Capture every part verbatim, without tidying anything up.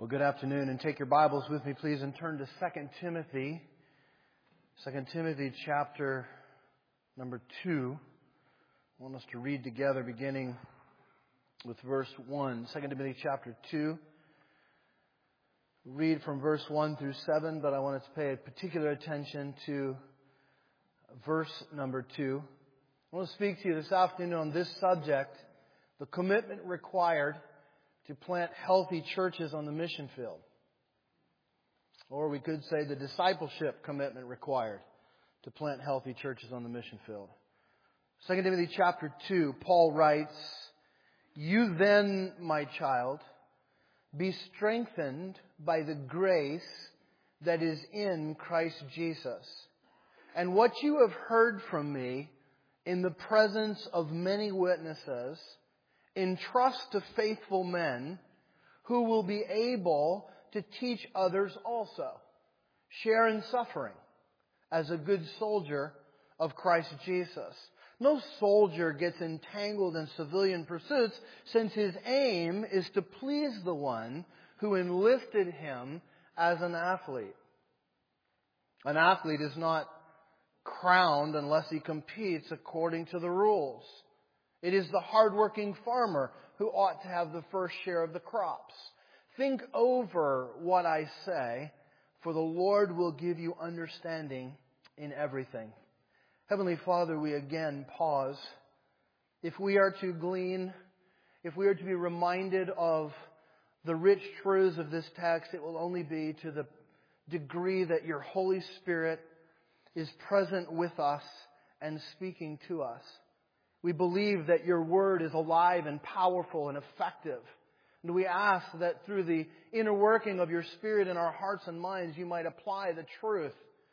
Well, good afternoon, and take your Bibles with me, please, and turn to Second Timothy. Second Timothy chapter number two. I want us to read together beginning with verse one. Second Timothy chapter two. Read from verse one through seven, but I want us to pay particular attention to verse number two. I want to speak to you this afternoon on this subject, the commitment required to plant healthy churches on the mission field. Or we could say the discipleship commitment required to plant healthy churches on the mission field. Second Timothy chapter two, Paul writes, "You then, my child, be strengthened by the grace that is in Christ Jesus. And what you have heard from me in the presence of many witnesses, entrust to faithful men who will be able to teach others also. Share in suffering as a good soldier of Christ Jesus. No soldier gets entangled in civilian pursuits, since his aim is to please the one who enlisted him as an athlete. An athlete is not crowned unless he competes according to the rules. It is the hardworking farmer who ought to have the first share of the crops. Think over what I say, for the Lord will give you understanding in everything." Heavenly Father, we again pause. If we are to glean, if we are to be reminded of the rich truths of this text, it will only be to the degree that your Holy Spirit is present with us and speaking to us. We believe that your word is alive and powerful and effective. And we ask that through the inner working of your Spirit in our hearts and minds, you might apply the truth.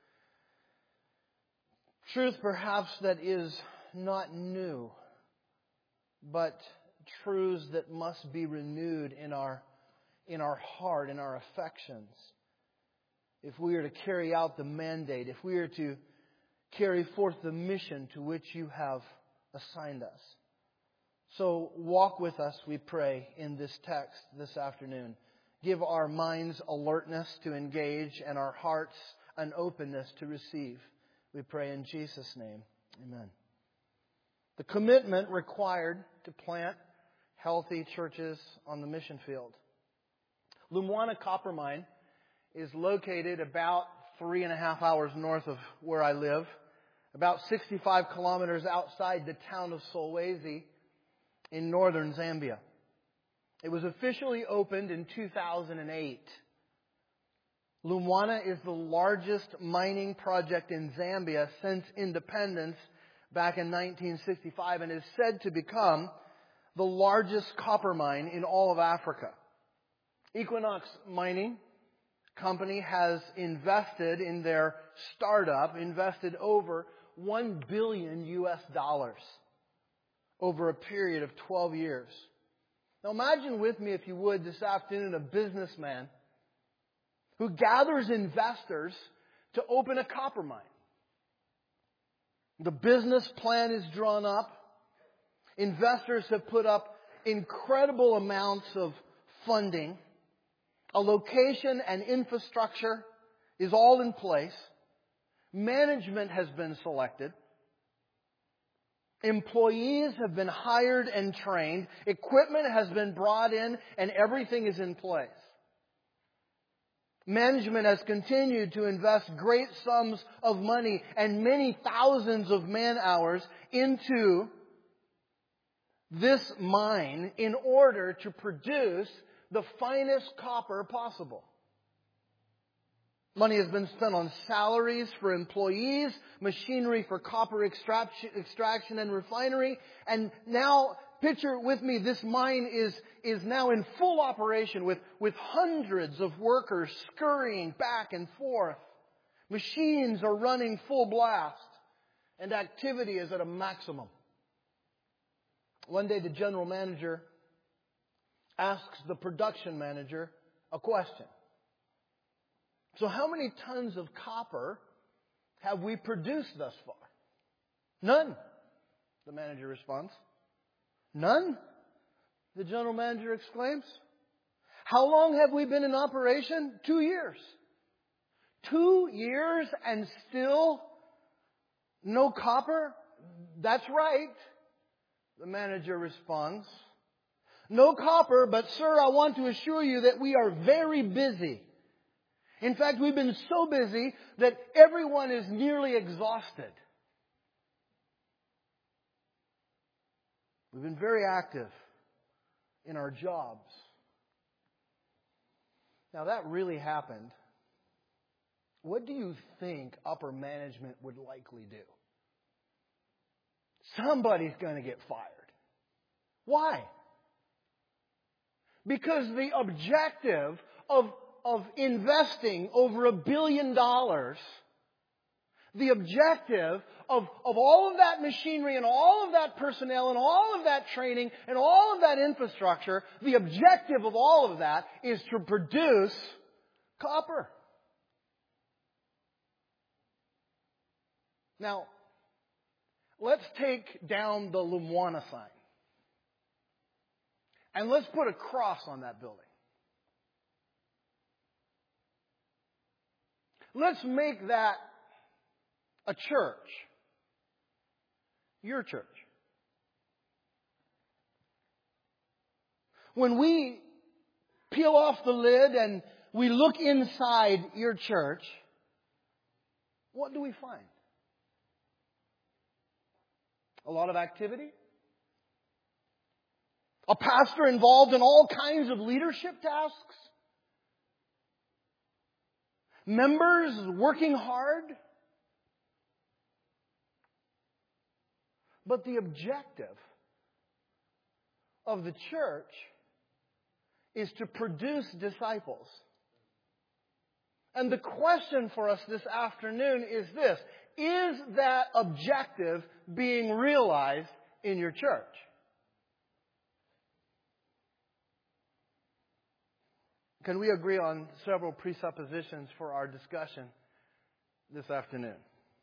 Truth perhaps that is not new, but truths that must be renewed in our, in our heart, in our affections. If we are to carry out the mandate, if we are to carry forth the mission to which you have assigned us. So walk with us, we pray, in this text this afternoon. Give our minds alertness to engage and our hearts an openness to receive. We pray in Jesus' name. Amen. The commitment required to plant healthy churches on the mission field. Lumwana Copper Mine is located about three and a half hours north of where I live, about sixty-five kilometers outside the town of Solwezi in northern Zambia. It was officially opened in two thousand eight. Lumwana is the largest mining project in Zambia since independence back in nineteen sixty-five and is said to become the largest copper mine in all of Africa. Equinox Mining Company has invested in their startup, invested over one billion U S dollars over a period of twelve years. Now imagine with me, if you would, this afternoon, a businessman who gathers investors to open a copper mine. The business plan is drawn up. Investors have put up incredible amounts of funding. A location and infrastructure is all in place. Management has been selected. Employees have been hired and trained. Equipment has been brought in and everything is in place. Management has continued to invest great sums of money and many thousands of man hours into this mine in order to produce the finest copper possible. Money has been spent on salaries for employees, machinery for copper extraction and refinery, and now, picture with me, this mine is, is now in full operation with, with hundreds of workers scurrying back and forth. Machines are running full blast, and activity is at a maximum. One day the general manager asks the production manager a question. "So how many tons of copper have we produced thus far?" "None," the manager responds. "None?" the general manager exclaims. How long have we been in operation? Two years. Two years and still no copper? That's right. The manager responds. No copper, but sir, I want to assure you that we are very busy. In fact, we've been so busy that everyone is nearly exhausted. We've been very active in our jobs. Now that really happened. What do you think upper management would likely do? Somebody's going to get fired. Why? Because the objective of, of investing over a billion dollars, the objective of, of all of that machinery and all of that personnel and all of that training and all of that infrastructure, the objective of all of that is to produce copper. Now, let's take down the Lumwana sign. And let's put a cross on that building. Let's make that a church. Your church. When we peel off the lid and we look inside your church, what do we find? A lot of activity? A pastor involved in all kinds of leadership tasks? Members working hard? But the objective of the church is to produce disciples. And the question for us this afternoon is this: is that objective being realized in your church? Can we agree on several presuppositions for our discussion this afternoon?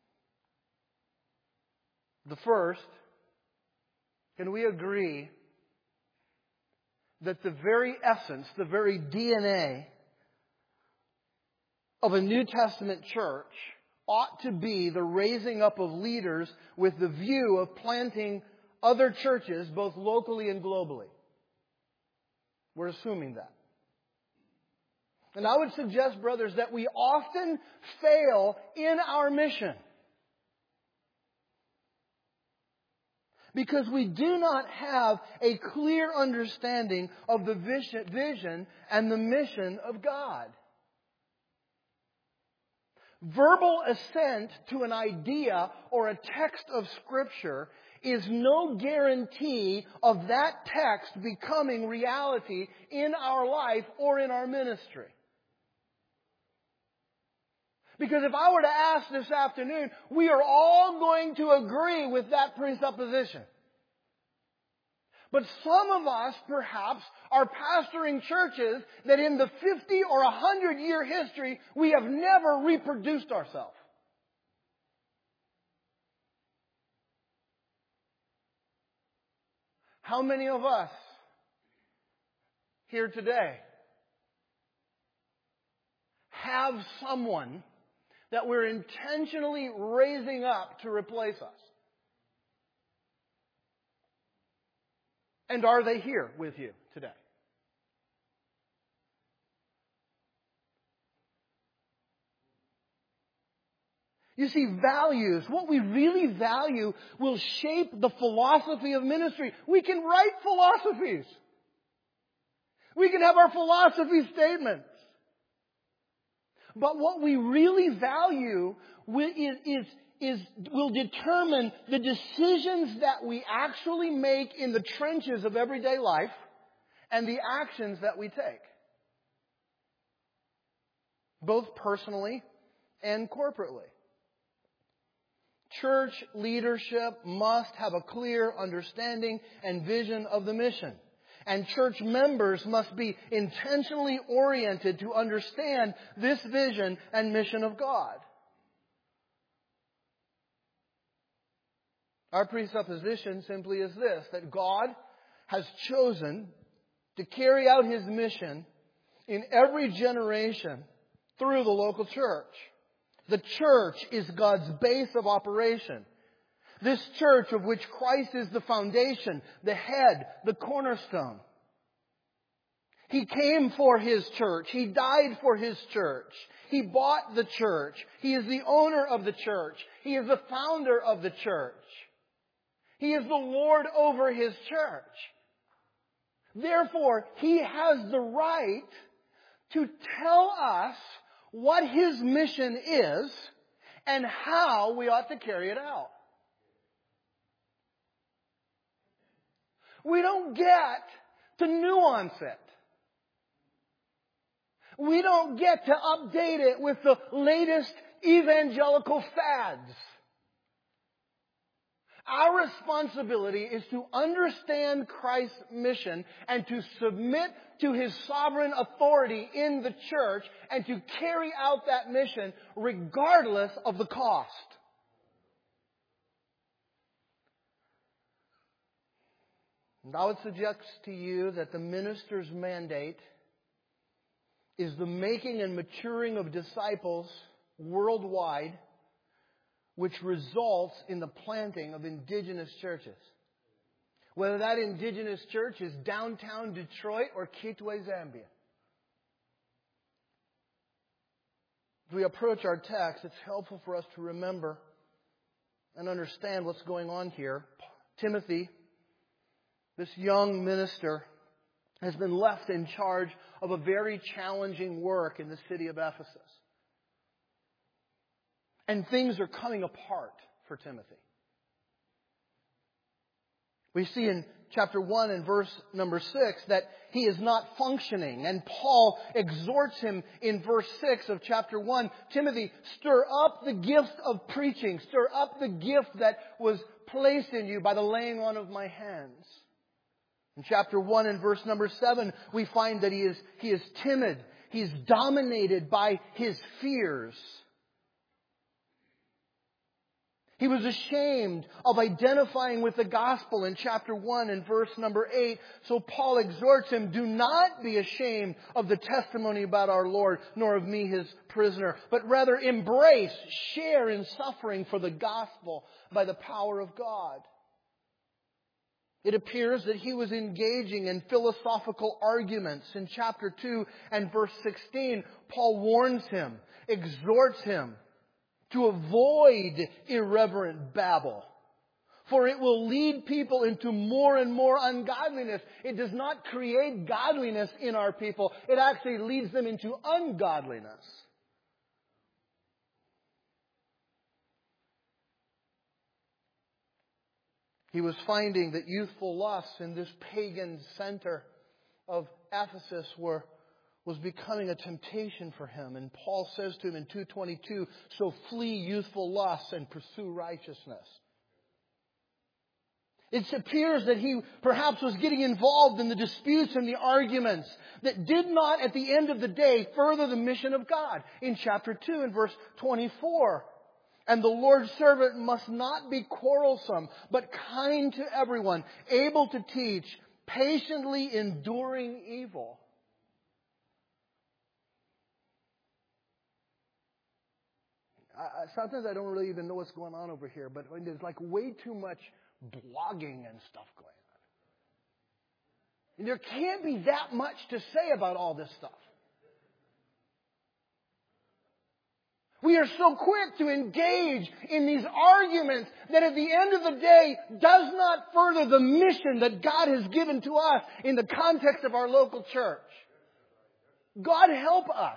The first, can we agree that the very essence, the very D N A of a New Testament church ought to be the raising up of leaders with the view of planting other churches, both locally and globally? We're assuming that. And I would suggest, brothers, that we often fail in our mission because we do not have a clear understanding of the vision and the mission of God. Verbal assent to an idea or a text of Scripture is no guarantee of that text becoming reality in our life or in our ministry. Because if I were to ask this afternoon, we are all going to agree with that presupposition. But some of us, perhaps, are pastoring churches that in the fifty or one hundred year history, we have never reproduced ourselves. How many of us here today have someone that we're intentionally raising up to replace us? And are they here with you today? You see, values, what we really value, will shape the philosophy of ministry. We can write philosophies. We can have our philosophy statements. But what we really value is, is, is, will determine the decisions that we actually make in the trenches of everyday life and the actions that we take, both personally and corporately. Church leadership must have a clear understanding and vision of the mission. And church members must be intentionally oriented to understand this vision and mission of God. Our presupposition simply is this: that God has chosen to carry out His mission in every generation through the local church. The church is God's base of operation. This church of which Christ is the foundation, the head, the cornerstone. He came for His church. He died for His church. He bought the church. He is the owner of the church. He is the founder of the church. He is the Lord over His church. Therefore, He has the right to tell us what His mission is and how we ought to carry it out. We don't get to nuance it. We don't get to update it with the latest evangelical fads. Our responsibility is to understand Christ's mission and to submit to His sovereign authority in the church and to carry out that mission regardless of the cost. And I would suggest to you that the minister's mandate is the making and maturing of disciples worldwide, which results in the planting of indigenous churches. Whether that indigenous church is downtown Detroit or Kitwe, Zambia. As we approach our text, it's helpful for us to remember and understand what's going on here. Timothy, this young minister, has been left in charge of a very challenging work in the city of Ephesus. And things are coming apart for Timothy. We see in chapter one and verse number six that he is not functioning. And Paul exhorts him in verse six of chapter one, Timothy, stir up the gift of preaching. Stir up the gift that was placed in you by the laying on of my hands. In chapter one and verse number seven, we find that he is, he is timid. He is dominated by his fears. He was ashamed of identifying with the gospel in chapter one and verse number eight. So Paul exhorts him, do not be ashamed of the testimony about our Lord, nor of me, His prisoner, but rather embrace, share in suffering for the gospel by the power of God. It appears that he was engaging in philosophical arguments. In chapter two and verse sixteen, Paul warns him, exhorts him to avoid irreverent babble. For it will lead people into more and more ungodliness. It does not create godliness in our people. It actually leads them into ungodliness. He was finding that youthful lusts in this pagan center of Ephesus were, was becoming a temptation for him. And Paul says to him in two twenty-two, so flee youthful lusts and pursue righteousness. It appears that he perhaps was getting involved in the disputes and the arguments that did not, at the end of the day, further the mission of God. In chapter two and verse twenty-four, and the Lord's servant must not be quarrelsome, but kind to everyone, able to teach, patiently enduring evil. I, sometimes I don't really even know what's going on over here, but there's like way too much blogging and stuff going on. And there can't be that much to say about all this stuff. We are so quick to engage in these arguments that at the end of the day does not further the mission that God has given to us in the context of our local church. God help us.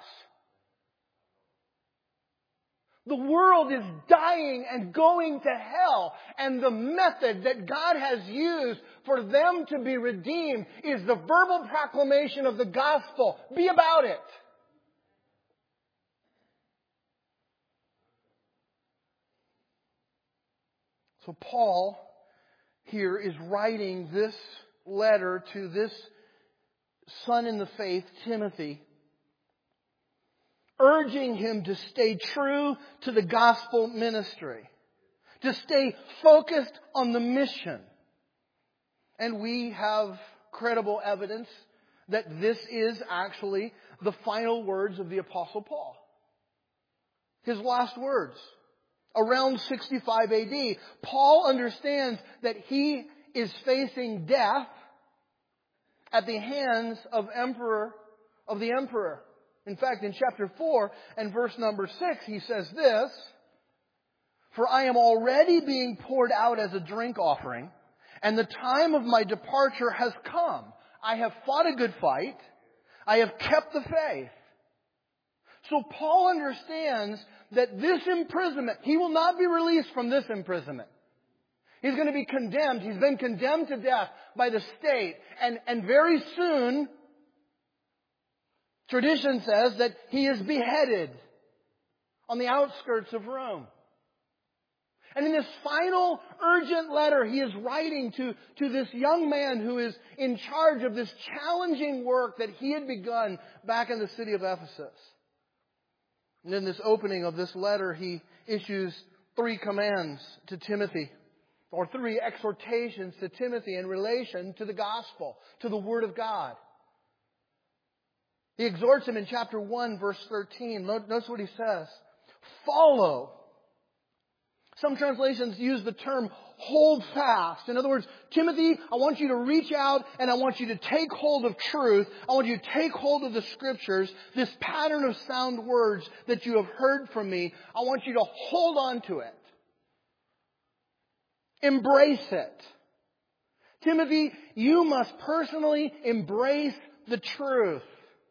The world is dying and going to hell, and the method that God has used for them to be redeemed is the verbal proclamation of the gospel. Be about it. So Paul here is writing this letter to this son in the faith, Timothy, urging him to stay true to the gospel ministry, to stay focused on the mission. And we have credible evidence that this is actually the final words of the Apostle Paul. His last words. Around sixty-five A D, Paul understands that he is facing death at the hands of emperor of the emperor. In fact, in chapter four and verse number six, he says this, "For I am already being poured out as a drink offering, and the time of my departure has come. I have fought a good fight. I have kept the faith." So Paul understands that this imprisonment, he will not be released from this imprisonment. He's going to be condemned. He's been condemned to death by the state. And, and very soon, tradition says that he is beheaded on the outskirts of Rome. And in this final urgent letter he is writing to, to this young man who is in charge of this challenging work that he had begun back in the city of Ephesus. And in this opening of this letter, he issues three commands to Timothy, or three exhortations to Timothy in relation to the gospel, to the Word of God. He exhorts him in chapter one, verse thirteen. Notice what he says. Follow. Some translations use the term hold fast. In other words, Timothy, I want you to reach out and I want you to take hold of truth. I want you to take hold of the Scriptures, this pattern of sound words that you have heard from me. I want you to hold on to it. Embrace it. Timothy, you must personally embrace the truth.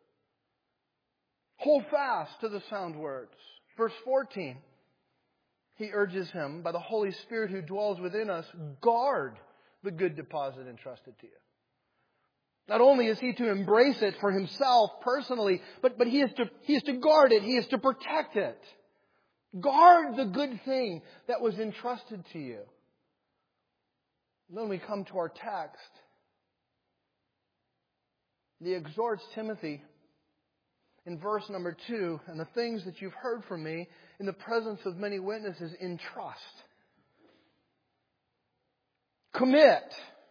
Hold fast to the sound words. Verse fourteen. He urges him, by the Holy Spirit who dwells within us, guard the good deposit entrusted to you. Not only is he to embrace it for himself personally, but, but he is to, he is to guard it. He is to protect it. Guard the good thing that was entrusted to you. And then we come to our text. He exhorts Timothy in verse number two, and the things that you've heard from me in the presence of many witnesses, entrust. Commit.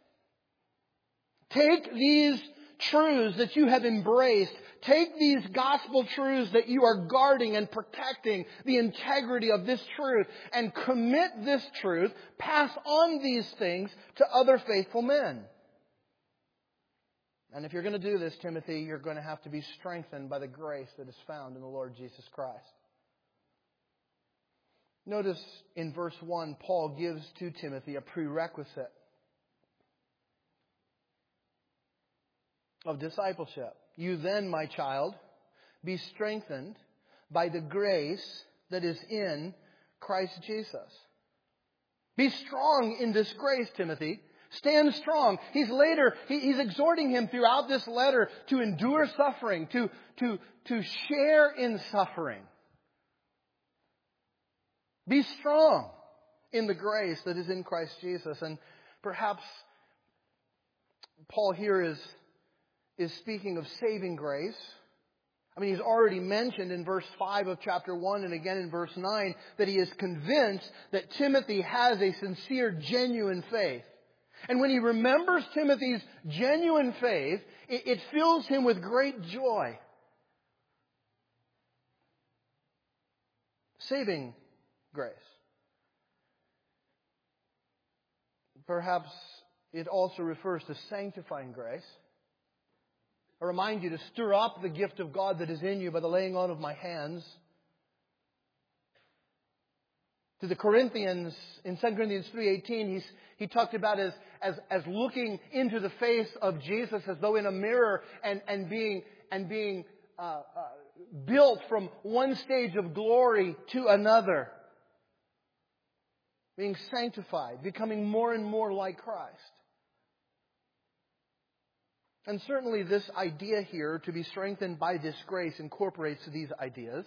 Take these truths that you have embraced. Take these gospel truths that you are guarding and protecting the integrity of this truth, and commit this truth. Pass on these things to other faithful men. And if you're going to do this, Timothy, you're going to have to be strengthened by the grace that is found in the Lord Jesus Christ. Notice in verse one, Paul gives to Timothy a prerequisite of discipleship. You then, my child, be strengthened by the grace that is in Christ Jesus. Be strong in this grace, Timothy. Stand strong. He's later, he, he's exhorting him throughout this letter to endure suffering, to, to, to share in suffering. Be strong in the grace that is in Christ Jesus. And perhaps Paul here is, is speaking of saving grace. I mean, he's already mentioned in verse five of chapter one and again in verse nine that he is convinced that Timothy has a sincere, genuine faith. And when he remembers Timothy's genuine faith, it, it fills him with great joy. Saving grace. Perhaps it also refers to sanctifying grace. I remind you to stir up the gift of God that is in you by the laying on of my hands. To the Corinthians, in Second Corinthians three eighteen, he's, he talked about as, as, as looking into the face of Jesus as though in a mirror and, and being, and being uh, uh, built from one stage of glory to another. Being sanctified, becoming more and more like Christ. And certainly this idea here, to be strengthened by this grace, incorporates these ideas.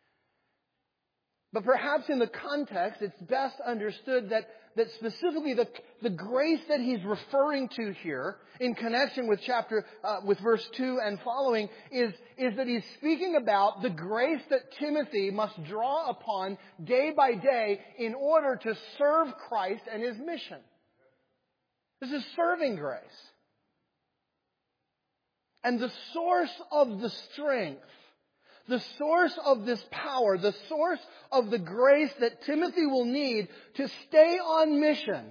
But perhaps in the context, it's best understood that, that specifically the, the grace that he's referring to here, in connection with chapter, uh, with verse two and following, is, is that he's speaking about the grace that Timothy must draw upon day by day in order to serve Christ and His mission. This is serving grace. And the source of the strength, the source of this power, the source of the grace that Timothy will need to stay on mission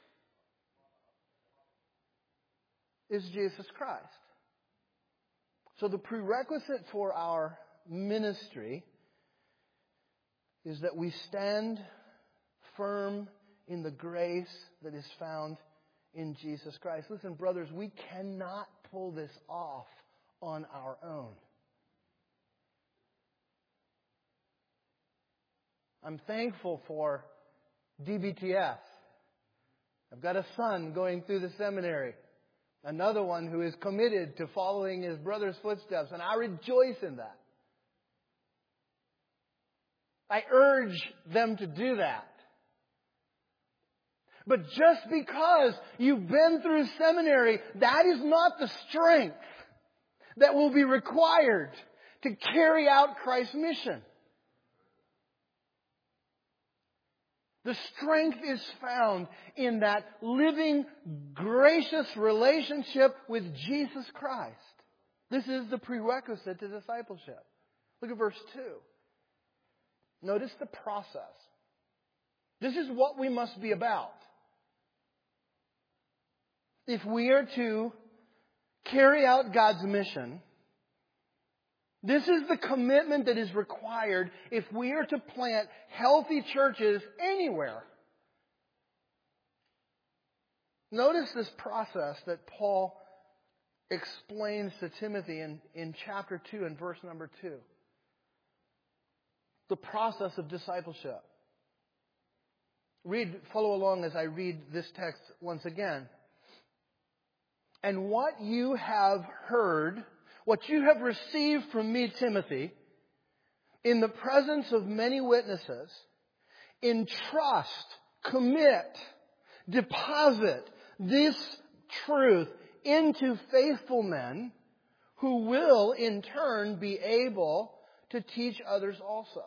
is Jesus Christ. So the prerequisite for our ministry is that we stand firm in the grace that is found in Jesus Christ. Listen, brothers, we cannot pull this off on our own. I'm thankful for D B T S. I've got a son going through the seminary. Another one who is committed to following his brother's footsteps. And I rejoice in that. I urge them to do that. But just because you've been through seminary, that is not the strength that will be required to carry out Christ's mission. The strength is found in that living, gracious relationship with Jesus Christ. This is the prerequisite to discipleship. Look at verse two. Notice the process. This is what we must be about. If we are to carry out God's mission, this is the commitment that is required if we are to plant healthy churches anywhere. Notice this process that Paul explains to Timothy in, in chapter two and verse number two. The process of discipleship. Read, follow along as I read this text once again. And what you have heard, what you have received from me, Timothy, in the presence of many witnesses, entrust, commit, deposit this truth into faithful men who will in turn be able to teach others also.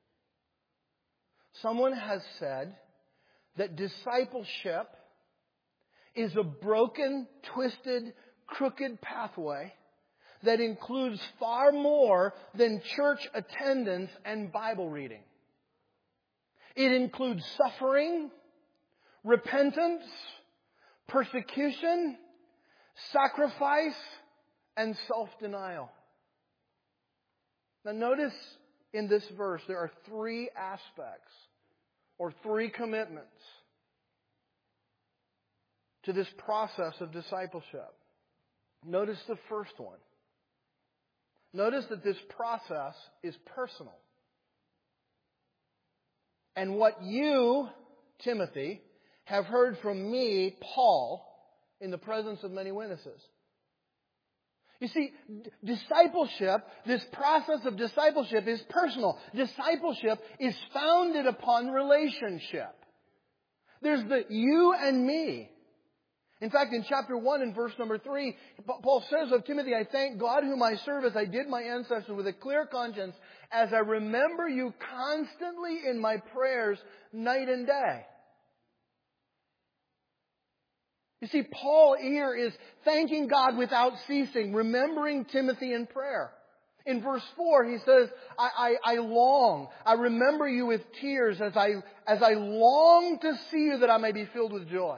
Someone has said that discipleship is a broken, twisted, crooked pathway that includes far more than church attendance and Bible reading. It includes suffering, repentance, persecution, sacrifice, and self-denial. Now notice in this verse there are three aspects or three commitments to this process of discipleship. Notice the first one. Notice that this process is personal. And what you, Timothy, have heard from me, Paul, in the presence of many witnesses. You see, d- discipleship, this process of discipleship is personal. Discipleship is founded upon relationship. There's the you and me. In fact, in chapter one and verse number three, Paul says of Timothy, I thank God whom I serve as I did my ancestors with a clear conscience, as I remember you constantly in my prayers night and day. You see, Paul here is thanking God without ceasing, remembering Timothy in prayer. In verse four, he says, I, I, I long, I remember you with tears as I, as I long to see you that I may be filled with joy.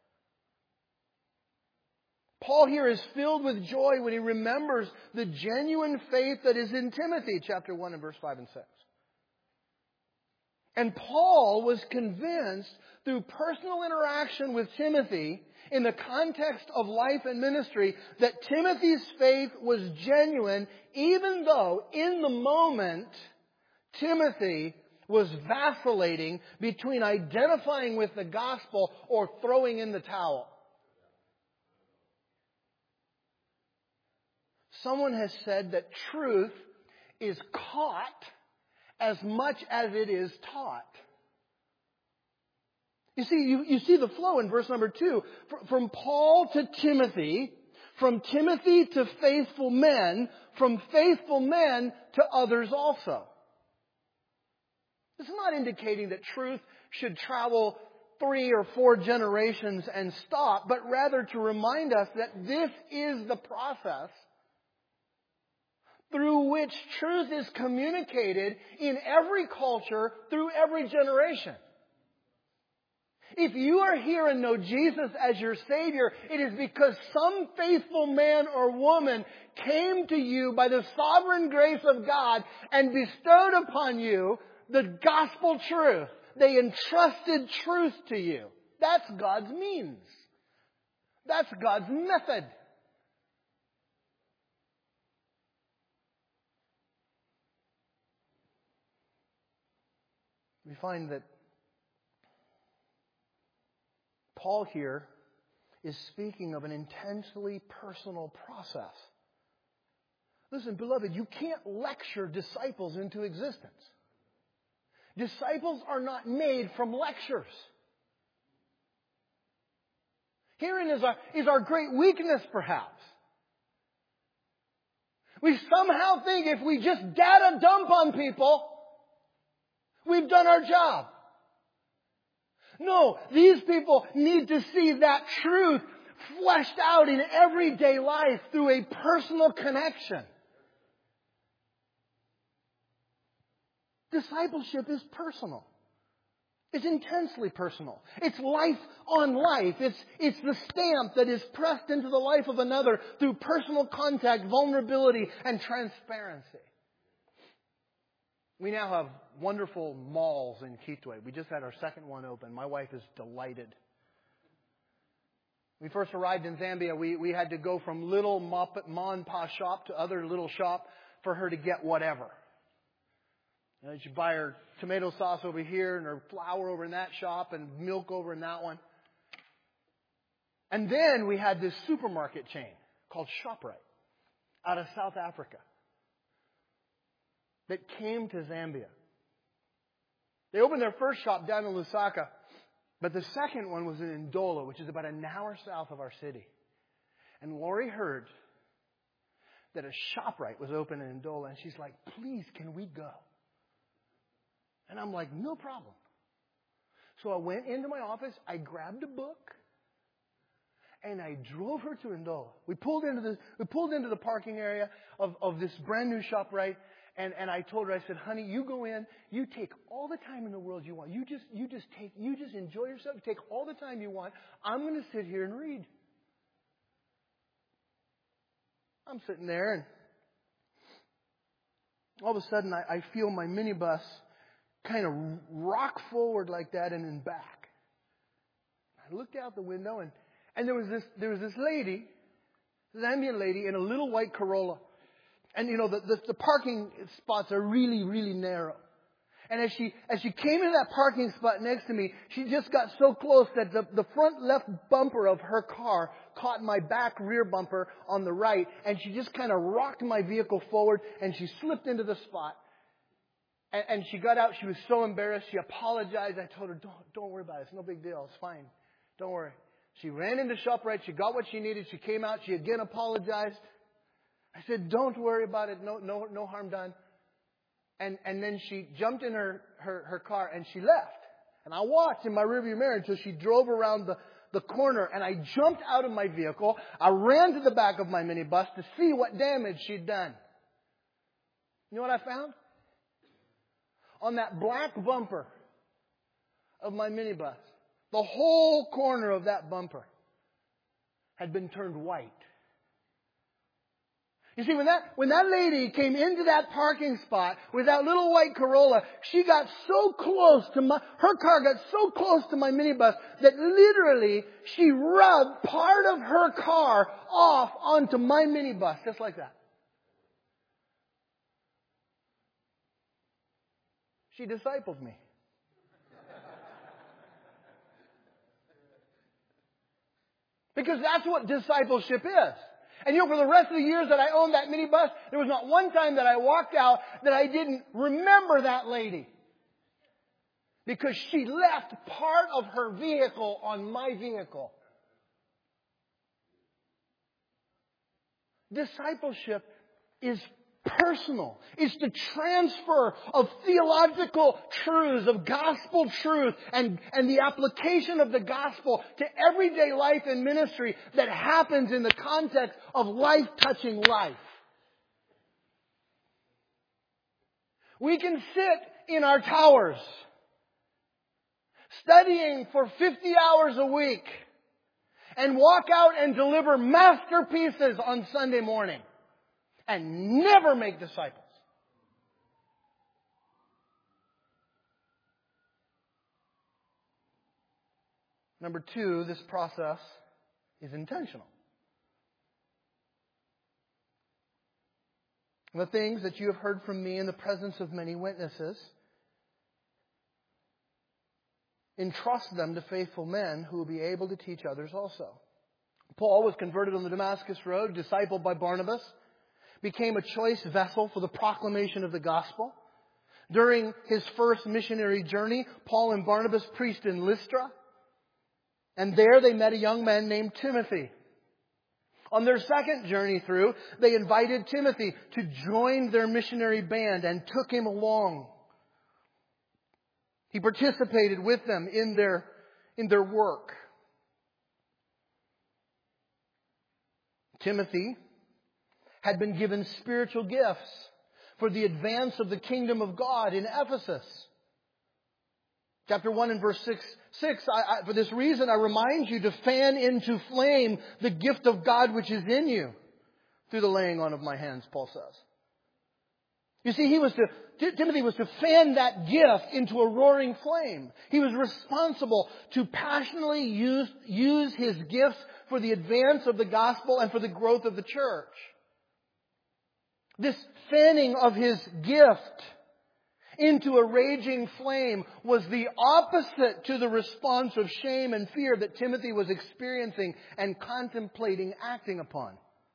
Paul here is filled with joy when he remembers the genuine faith that is in Timothy, chapter one and verse five and six. And Paul was convinced through personal interaction with Timothy in the context of life and ministry that Timothy's faith was genuine, even though in the moment Timothy was vacillating between identifying with the gospel or throwing in the towel. Someone has said that truth is caught as much as it is taught. You see, you, you see the flow in verse number two. From Paul to Timothy, from Timothy to faithful men, from faithful men to others also. This is not indicating that truth should travel three or four generations and stop, but rather to remind us that this is the process through which truth is communicated in every culture, through every generation. If you are here and know Jesus as your Savior, it is because some faithful man or woman came to you by the sovereign grace of God and bestowed upon you the gospel truth. They entrusted truth to you. That's God's means. That's God's method. We find that Paul here is speaking of an intensely personal process. Listen, beloved, you can't lecture disciples into existence. Disciples are not made from lectures. Herein is our, is our great weakness, perhaps. We somehow think if we just data dump on people, we've done our job. No, these people need to see that truth fleshed out in everyday life through a personal connection. Discipleship is personal. It's intensely personal. It's life on life. It's, it's the stamp that is pressed into the life of another through personal contact, vulnerability, and transparency. We now have wonderful malls in Kitwe. We just had our second one open. My wife is delighted. When we first arrived in Zambia, we, we had to go from little ma and pa shop to other little shop for her to get whatever. You know, she'd buy her tomato sauce over here and her flour over in that shop and milk over in that one. And then we had this supermarket chain called ShopRite out of South Africa that came to Zambia. They opened their first shop down in Lusaka, but the second one was in Ndola, which is about an hour south of our city. And Lori heard that a ShopRite was open in Ndola, and she's like, please, can we go? And I'm like, no problem. So I went into my office, I grabbed a book, and I drove her to Ndola. We pulled into the, we pulled into the parking area of, of this brand new ShopRite. And, and I told her, I said, honey, you go in, you take all the time in the world you want. You just, you just take, you just enjoy yourself. You take all the time you want. I'm going to sit here and read. I'm sitting there, and all of a sudden I, I feel my minibus kind of rock forward like that and then back. I looked out the window, and, and there was this, there was this lady, Zambian lady, in a little white Corolla. And, you know, the, the, the parking spots are really, really narrow. And as she, as she came into that parking spot next to me, she just got so close that the, the front left bumper of her car caught my back rear bumper on the right. And she just kind of rocked my vehicle forward, and she slipped into the spot. And, and she got out. She was so embarrassed. She apologized. I told her, don't, don't worry about it. It's no big deal. It's fine. Don't worry. She ran into ShopRite. She got what she needed. She came out. She again apologized. I said, don't worry about it. No, no, no harm done. And, and then she jumped in her, her, her car and she left. And I watched in my rearview mirror until she drove around the, the corner, and I jumped out of my vehicle. I ran to the back of my minibus to see what damage she'd done. You know what I found? On that black bumper of my minibus, the whole corner of that bumper had been turned white. You see, when that, when that lady came into that parking spot with that little white Corolla, she got so close to my, her car got so close to my minibus that literally she rubbed part of her car off onto my minibus, just like that. She discipled me. Because that's what discipleship is. And you know, for the rest of the years that I owned that minibus, there was not one time that I walked out that I didn't remember that lady. Because she left part of her vehicle on my vehicle. Discipleship is personal. It's the transfer of theological truths, of gospel truth, and, and the application of the gospel to everyday life and ministry that happens in the context of life touching life. We can sit in our towers, studying for fifty hours a week, and walk out and deliver masterpieces on Sunday morning, and never make disciples. Number two, this process is intentional. The things that you have heard from me in the presence of many witnesses, entrust them to faithful men who will be able to teach others also. Paul was converted on the Damascus Road, discipled by Barnabas, became a choice vessel for the proclamation of the gospel. During his first missionary journey, Paul and Barnabas preached in Lystra, and there they met a young man named Timothy. On their second journey through, they invited Timothy to join their missionary band and took him along. He participated with them in their, in their work. Timothy had been given spiritual gifts for the advance of the kingdom of God in Ephesus. Chapter one and verse six, six I, I, for this reason I remind you to fan into flame the gift of God which is in you through the laying on of my hands, Paul says. You see, he was to, Timothy was to fan that gift into a roaring flame. He was responsible to passionately use, use his gifts for the advance of the gospel and for the growth of the church. This fanning of his gift into a raging flame was the opposite to the response of shame and fear that Timothy was experiencing and contemplating acting upon.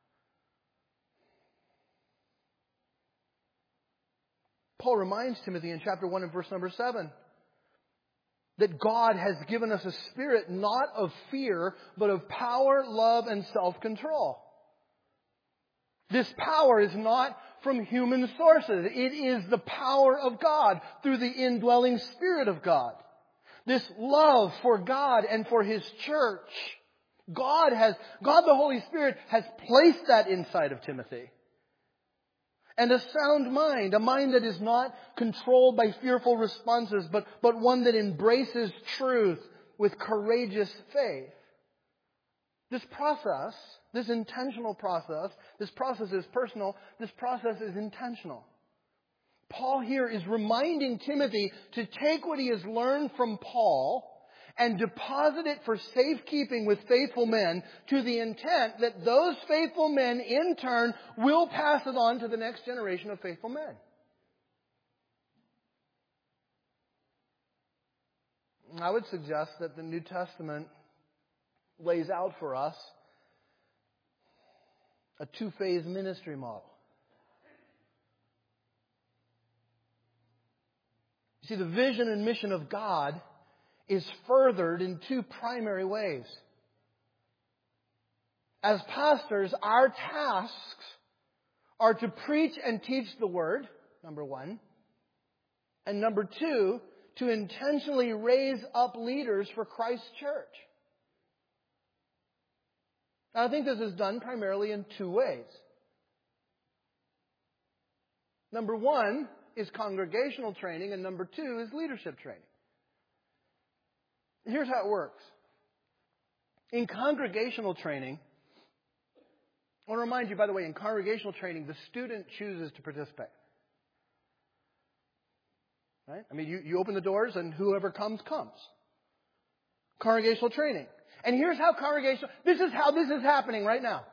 Paul reminds Timothy in chapter one and verse number seven that God has given us a spirit not of fear, but of power, love, and self-control. This power is not from human sources. It is the power of God through the indwelling Spirit of God. This love for God and for His church. God has, God the Holy Spirit has placed that inside of Timothy. And a sound mind, a mind that is not controlled by fearful responses, but, but one that embraces truth with courageous faith. This process, this intentional process, this process is personal, this process is intentional. Paul here is reminding Timothy to take what he has learned from Paul and deposit it for safekeeping with faithful men, to the intent that those faithful men in turn will pass it on to the next generation of faithful men. I would suggest that the New Testament lays out for us a two-phase ministry model. You see, the vision and mission of God is furthered in two primary ways. As pastors, our tasks are to preach and teach the Word, number one. And number two, to intentionally raise up leaders for Christ's church. Now, I think this is done primarily in two ways. Number one is congregational training, and number two is leadership training. Here's how it works. In congregational training, I want to remind you, by the way, in congregational training, the student chooses to participate. Right? I mean, you, you open the doors and whoever comes, comes. Congregational training. And here's how congregational, this is how this is happening right now.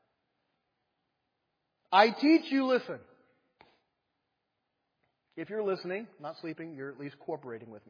I teach, you listen. If you're listening, not sleeping, you're at least cooperating with me.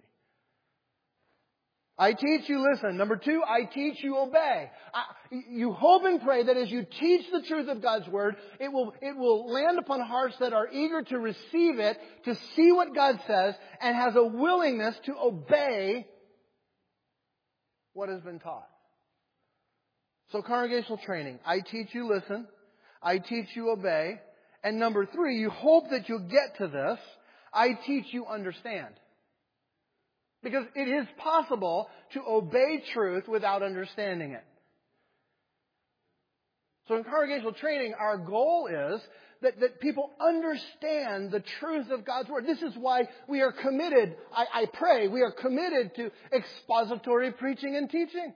I teach, you listen. Number two, I teach, you obey. I, you hope and pray that as you teach the truth of God's Word, it will, it will land upon hearts that are eager to receive it, to see what God says, and has a willingness to obey what has been taught. So congregational training. I teach, you listen. I teach, you obey. And number three, you hope that you'll get to this. I teach, you understand. Because it is possible to obey truth without understanding it. So in congregational training, our goal is that, that people understand the truth of God's Word. This is why we are committed, I, I pray, we are committed to expository preaching and teaching.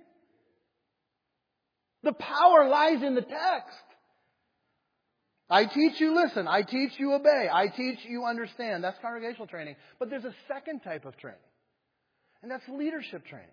The power lies in the text. I teach you listen. I teach you obey. I teach you understand. That's congregational training. But there's a second type of training. And that's leadership training.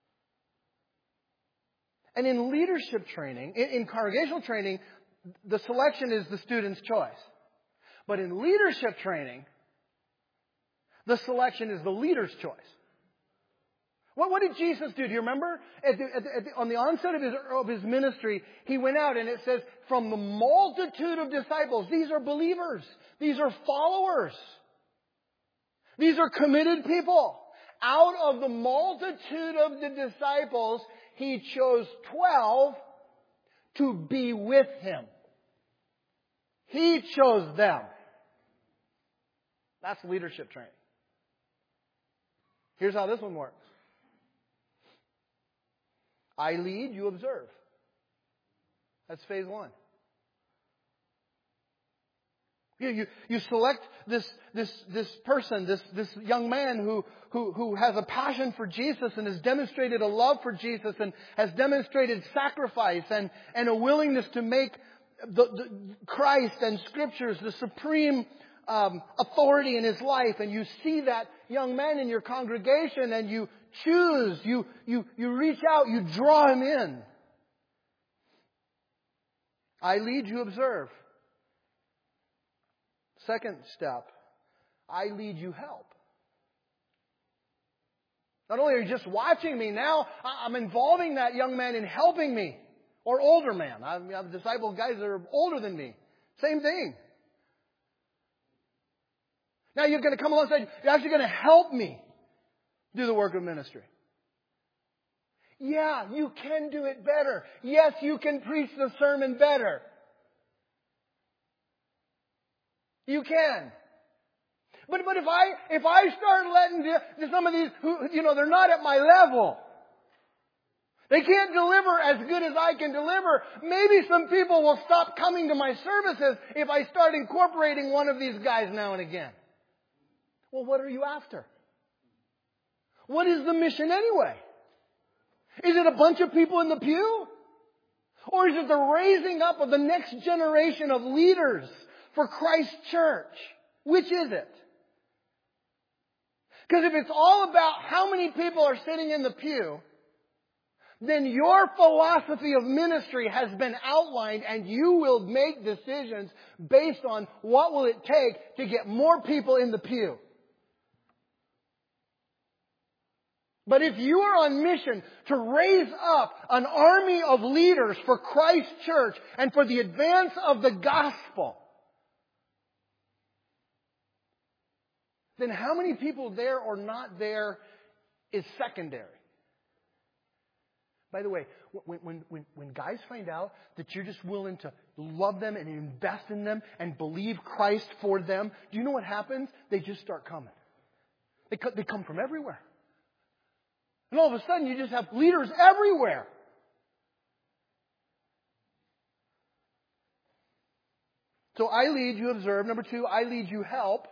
And in leadership training, in, in congregational training, the selection is the student's choice. But in leadership training, the selection is the leader's choice. What, what did Jesus do? Do you remember? At the, at the, at the, on the onset of his, of his ministry, he went out and it says, from the multitude of disciples, these are believers. These are followers. These are committed people. Out of the multitude of the disciples, he chose twelve to be with him. He chose them. That's leadership training. Here's how this one works. I lead, you observe. That's phase one. You, you, you select this, this, this person, this, this young man who, who, who has a passion for Jesus and has demonstrated a love for Jesus and has demonstrated sacrifice and, and a willingness to make the, the Christ and Scriptures the supreme um, authority in his life. And you see that young man in your congregation and you choose, you, you, you reach out, you draw him in. I lead, you observe. Second step, I lead, you help. Not only are you just watching me, now I'm involving that young man in helping me. Or older man. I've, I've discipled guys that are older than me. Same thing. Now you're going to come alongside, you're actually going to help me do the work of ministry. Yeah, you can do it better. Yes, you can preach the sermon better. You can. But but if I if I start letting the, some of these who you know they're not at my level, they can't deliver as good as I can deliver. Maybe some people will stop coming to my services if I start incorporating one of these guys now and again. Well, what are you after? What is the mission anyway? Is it a bunch of people in the pew? Or is it the raising up of the next generation of leaders for Christ's church? Which is it? Because if it's all about how many people are sitting in the pew, then your philosophy of ministry has been outlined and you will make decisions based on what will it take to get more people in the pew. But if you are on mission to raise up an army of leaders for Christ's church and for the advance of the gospel, then how many people there or not there is secondary. By the way, when, when, when, when guys find out that you're just willing to love them and invest in them and believe Christ for them, do you know what happens? They just start coming. They, they come from everywhere. And all of a sudden, you just have leaders everywhere. So I lead, you observe. Number two, I lead, you help.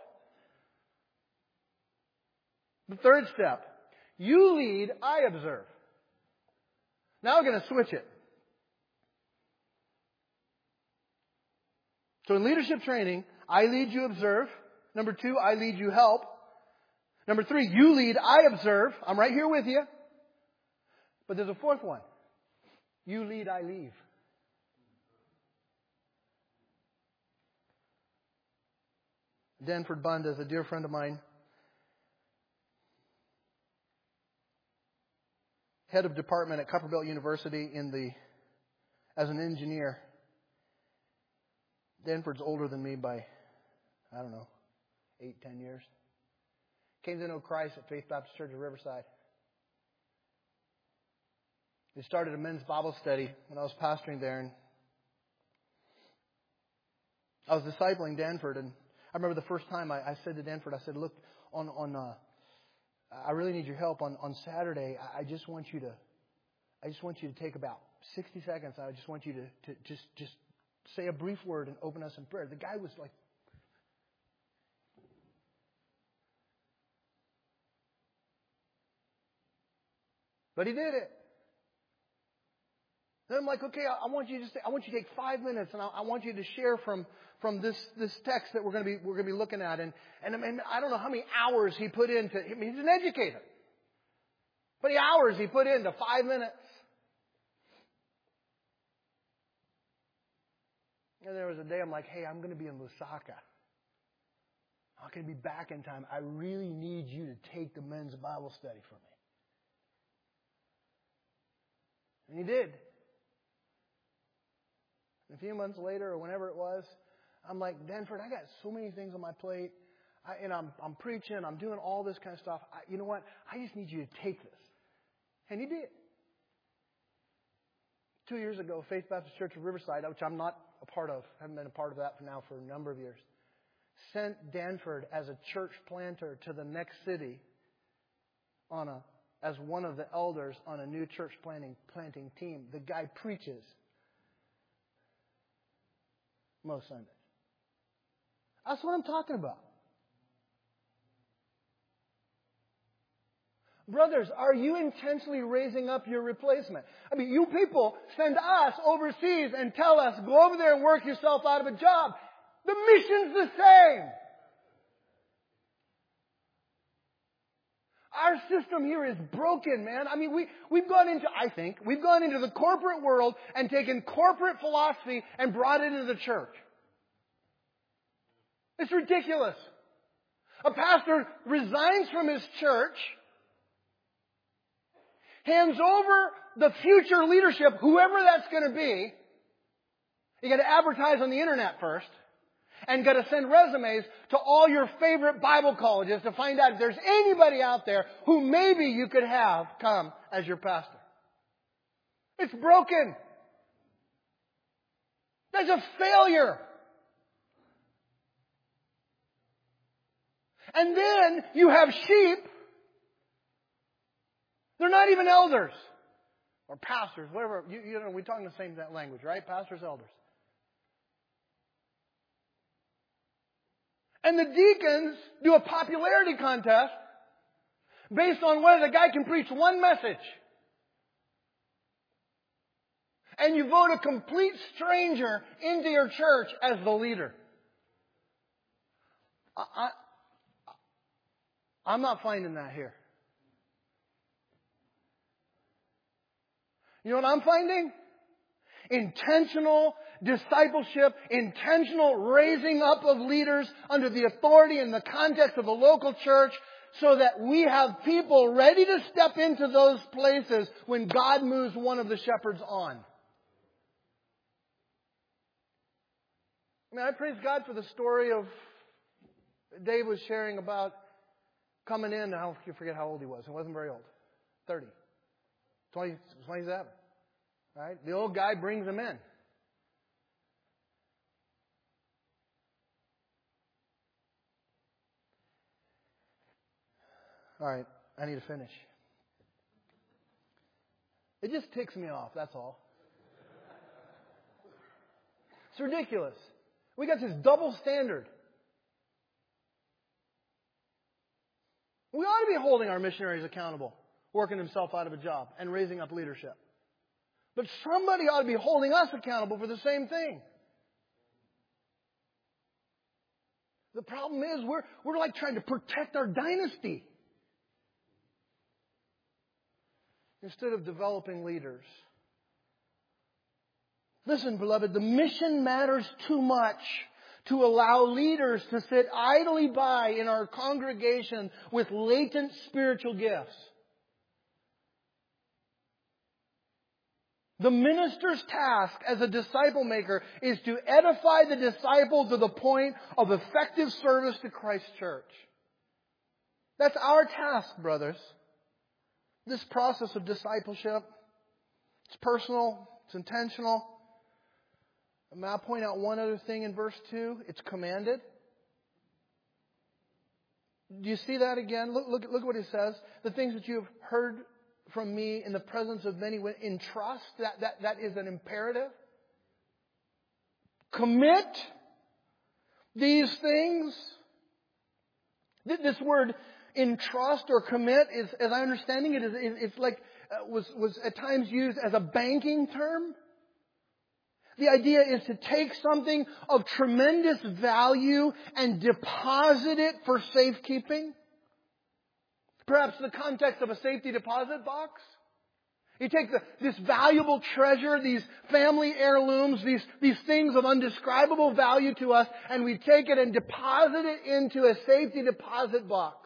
The third step, you lead, I observe. Now we're going to switch it. So in leadership training, I lead, you observe. Number two, I lead, you help. Number three, you lead, I observe. I'm right here with you. But there's a fourth one. You lead, I leave. Danford Bund is a dear friend of mine. Head of department at Copperbelt University in the as an engineer. Danford's older than me by, I don't know, eight, ten years. Came to know Christ at Faith Baptist Church of Riverside. They started a men's Bible study when I was pastoring there, and I was discipling Danford. And I remember the first time I, I said to Danford, I said, "Look, on on, uh, I really need your help on on Saturday. I, I just want you to, I just want you to take about sixty seconds. I just want you to, to just just say a brief word and open us in prayer. The guy was like, but he did it. Then I'm like, okay, I want you to stay, I want you to take five minutes, and I, I want you to share from from this this text that we're going to be we're going to be looking at. And and I mean, I don't know how many hours he put into. I mean, he's an educator. How many hours he put into five minutes? And there was a day I'm like, hey, I'm going to be in Lusaka. I'm not going to be back in time. I really need you to take the men's Bible study for me. And he did. A few months later, or whenever it was, I'm like, Denford, I got so many things on my plate. I, and I'm, I'm preaching. I'm doing all this kind of stuff. I, you know what? I just need you to take this. And he did. Two years ago, Faith Baptist Church of Riverside, which I'm not a part of, haven't been a part of that for now for a number of years, sent Danford as a church planter to the next city on a as one of the elders on a new church planting planting team. The guy preaches most Sundays. That's what I'm talking about. Brothers, are you intentionally raising up your replacement? I mean, you people send us overseas and tell us, go over there and work yourself out of a job. The mission's the same. Our system here is broken, man. I mean, we, we've gone into, I think, we've gone into the corporate world and taken corporate philosophy and brought it into the church. It's ridiculous. A pastor resigns from his church, hands over the future leadership, whoever that's going to be. You got to advertise on the internet first. And got to send resumes to all your favorite Bible colleges to find out if there's anybody out there who maybe you could have come as your pastor. It's broken. That's a failure. And then you have sheep. They're not even elders. Or pastors, whatever. You, you know, we're talking the same language, right? Pastors, elders. And the deacons do a popularity contest based on whether the guy can preach one message. And you vote a complete stranger into your church as the leader. I, I, I'm not finding that here. You know what I'm finding? Intentional discipleship, intentional raising up of leaders under the authority and the context of the local church so that we have people ready to step into those places when God moves one of the shepherds on. I mean, I praise God for the story of Dave was sharing about coming in. I forget how old he was. He wasn't very old. thirty. twenty, twenty-seven. Right? The old guy brings him in. All right, I need to finish. It just ticks me off, that's all. It's ridiculous. We got this double standard. We ought to be holding our missionaries accountable, working themselves out of a job and raising up leadership. But somebody ought to be holding us accountable for the same thing. The problem is we're, we're like trying to protect our dynasty instead of developing leaders. Listen, beloved, the mission matters too much to allow leaders to sit idly by in our congregation with latent spiritual gifts. The minister's task as a disciple maker is to edify the disciple to the point of effective service to Christ's church. That's our task, brothers. This process of discipleship, it's personal, it's intentional. May I point out one other thing in verse two? It's commanded. Do you see that again? Look, look, look what it says. The things that you have heard from me in the presence of many in trust. That, that, that is an imperative. commit these things. This word entrust or commit is, as I understanding it, is it's like uh, was was at times used as a banking term. The idea is to take something of tremendous value and deposit it for safekeeping. Perhaps the context of a safety deposit box. You take the, this valuable treasure, these family heirlooms, these, these things of undescribable value to us, and we take it and deposit it into a safety deposit box.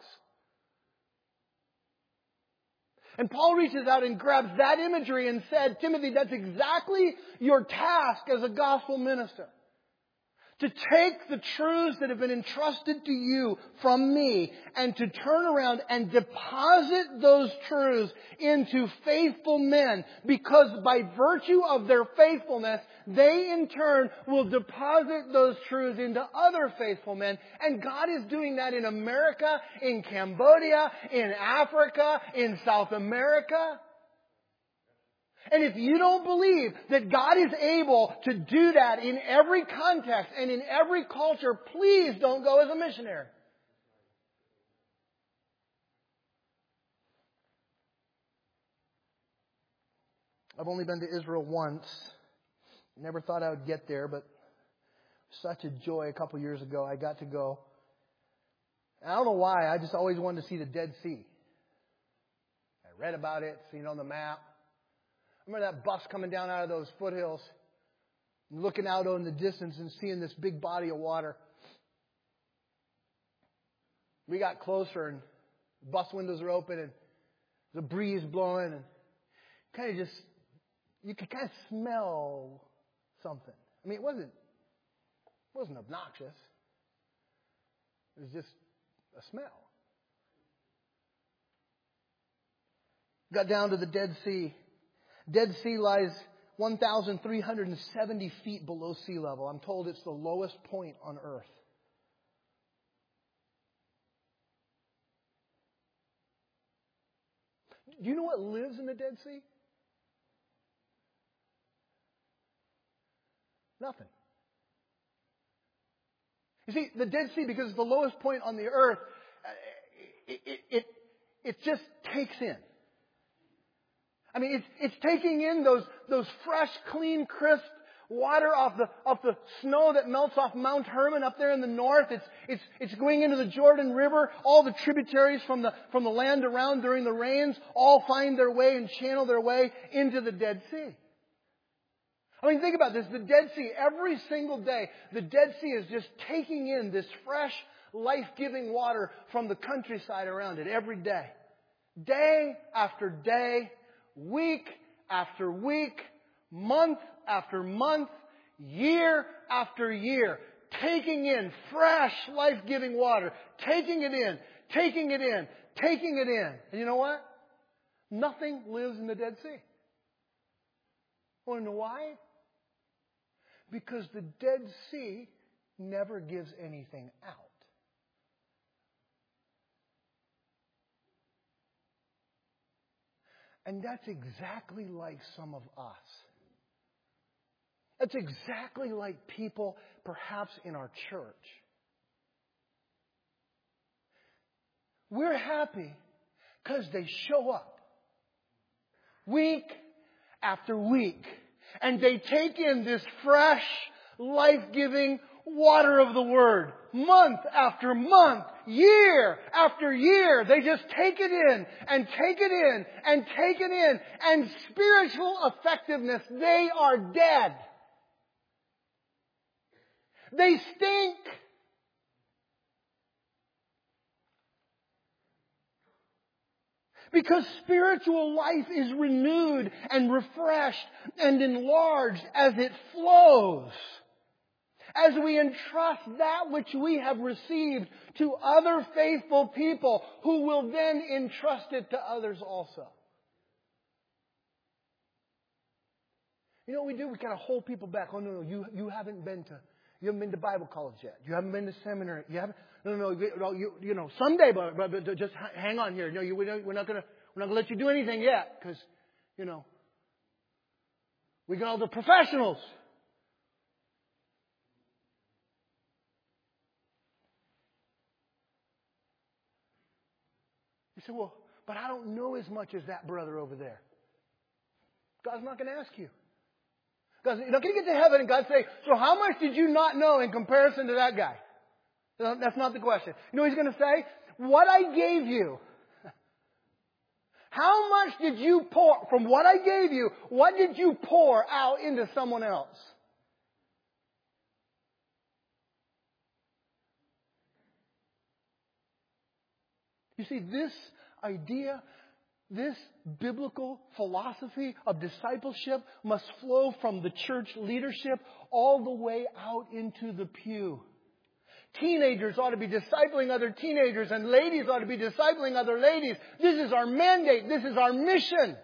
And Paul reaches out and grabs that imagery and said, Timothy, that's exactly your task as a gospel minister. To take the truths that have been entrusted to you from me and to turn around and deposit those truths into faithful men, because by virtue of their faithfulness, they in turn will deposit those truths into other faithful men. And God is doing that in America, in Cambodia, in Africa, in South America. And if you don't believe that God is able to do that in every context and in every culture, please don't go as a missionary. I've only been to Israel once. Never thought I would get there, but such a joy. A couple years ago, I got to go. I don't know why. I just always wanted to see the Dead Sea. I read about it, seen it on the map. I remember that bus coming down out of those foothills, and looking out in the distance and seeing this big body of water. We got closer, and the bus windows are open, and the breeze blowing, and kind of just, you could kind of smell something. I mean, it wasn't, it wasn't obnoxious. It was just a smell. Got down to the Dead Sea. Dead Sea lies one thousand three hundred seventy feet below sea level. I'm told it's the lowest point on earth. Do you know what lives in the Dead Sea? Nothing. You see, the Dead Sea, because it's the lowest point on the earth, it, it, it, it just takes in. I mean, it's, it's taking in those, those fresh, clean, crisp water off the, off the snow that melts off Mount Hermon up there in the north. It's, it's, it's going into the Jordan River. All the tributaries from the, from the land around during the rains all find their way and channel their way into the Dead Sea. I mean, think about this. The Dead Sea, every single day, the Dead Sea is just taking in this fresh, life-giving water from the countryside around it every day. Day after day, week after week, month after month, year after year, taking in fresh, life-giving water, taking it in, taking it in, taking it in. And you know what? Nothing lives in the Dead Sea. Want to know why? Because the Dead Sea never gives anything out. And that's exactly like some of us. That's exactly like people perhaps in our church. We're happy because they show up week after week. And they take in this fresh, life-giving water of the Word. Month after month, year after year, they just take it in and take it in and take it in. And spiritual effectiveness, they are dead. They stink. Because spiritual life is renewed and refreshed and enlarged as it flows. As we entrust that which we have received to other faithful people who will then entrust it to others also. You know what we do? We kind of hold people back. Oh, no, no, you, you haven't been to, you haven't been to Bible college yet. You haven't been to seminary. You haven't, no, no, no, you, you know, someday, but, but, but just hang on here. No, you, we're not going to, we're not going to let you do anything yet because, you know, we got all the professionals. You say, well, but I don't know as much as that brother over there. God's not going to ask you. God's not going to get to heaven and God say, so how much did you not know in comparison to that guy? No, that's not the question. You know what He's going to say? What I gave you. How much did you pour, from what I gave you, what did you pour out into someone else? You see, this idea, this biblical philosophy of discipleship must flow from the church leadership all the way out into the pew. Teenagers ought to be discipling other teenagers, and ladies ought to be discipling other ladies. This is our mandate. This is our mission.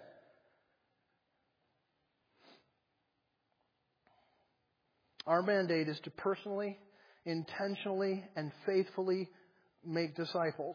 Our mandate is to personally, intentionally, and faithfully make disciples.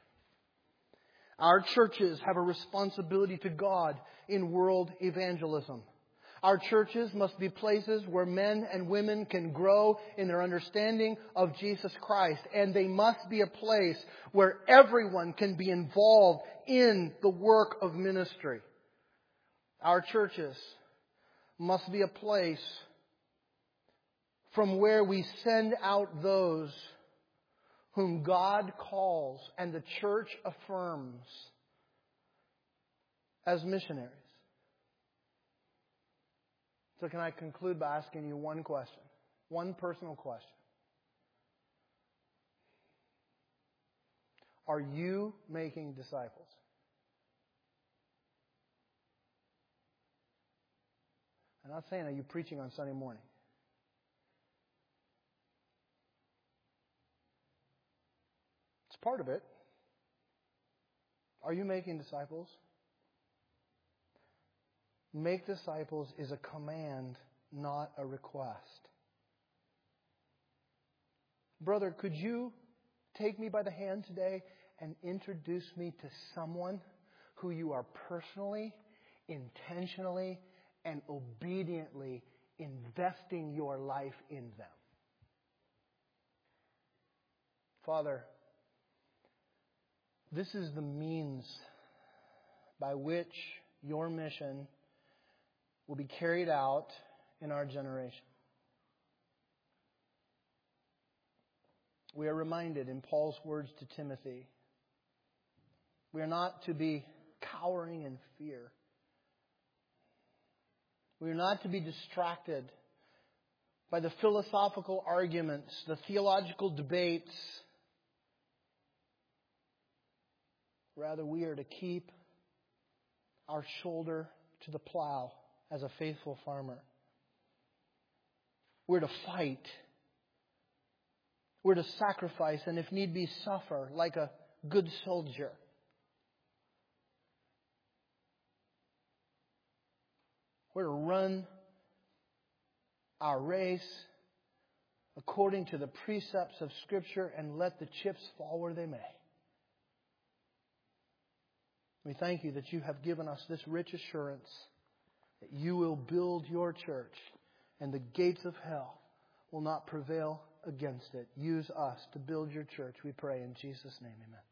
Our churches have a responsibility to God in world evangelism. Our churches must be places where men and women can grow in their understanding of Jesus Christ. And they must be a place where everyone can be involved in the work of ministry. Our churches must be a place from where we send out those whom God calls and the church affirms as missionaries. So can I conclude by asking you one question? One personal question. Are you making disciples? I'm not saying are you preaching on Sunday morning. It's part of it. Are you making disciples? Make disciples is a command, not a request. Brother, could you take me by the hand today and introduce me to someone who you are personally, intentionally, and obediently investing your life in them? Father, this is the means by which your mission will be carried out in our generation. We are reminded in Paul's words to Timothy, we are not to be cowering in fear. We are not to be distracted by the philosophical arguments, the theological debates. Rather, we are to keep our shoulder to the plow as a faithful farmer. We're to fight. We're to sacrifice and if need be suffer like a good soldier. We're to run our race according to the precepts of Scripture and let the chips fall where they may. We thank you that you have given us this rich assurance that you will build your church and the gates of hell will not prevail against it. Use us to build your church, we pray in Jesus' name, amen.